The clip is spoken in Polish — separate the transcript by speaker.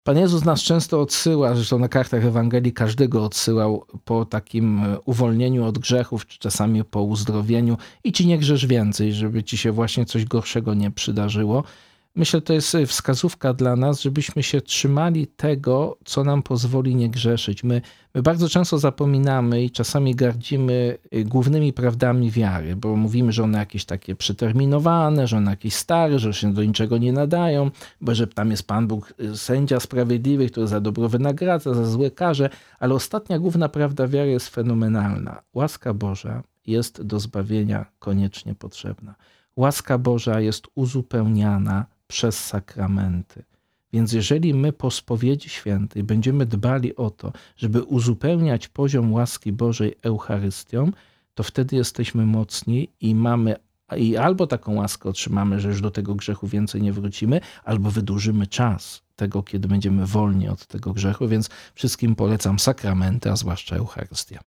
Speaker 1: Pan Jezus nas często odsyła, zresztą na kartach Ewangelii każdego odsyłał po takim uwolnieniu od grzechów, czy czasami po uzdrowieniu. I ci nie grzesz więcej, żeby ci się właśnie coś gorszego nie przydarzyło. Myślę, to jest wskazówka dla nas, żebyśmy się trzymali tego, co nam pozwoli nie grzeszyć. My bardzo często zapominamy i czasami gardzimy głównymi prawdami wiary, bo mówimy, że one jakieś takie przeterminowane, że one jakieś stare, że się do niczego nie nadają, bo że tam jest Pan Bóg, sędzia sprawiedliwy, który za dobro wynagradza, za złe karze, ale ostatnia główna prawda wiary jest fenomenalna. Łaska Boża jest do zbawienia koniecznie potrzebna. Łaska Boża jest uzupełniana przez sakramenty. Więc jeżeli my po spowiedzi świętej będziemy dbali o to, żeby uzupełniać poziom łaski Bożej Eucharystią, to wtedy jesteśmy mocni i albo taką łaskę otrzymamy, że już do tego grzechu więcej nie wrócimy, albo wydłużymy czas tego, kiedy będziemy wolni od tego grzechu, więc wszystkim polecam sakramenty, a zwłaszcza Eucharystię.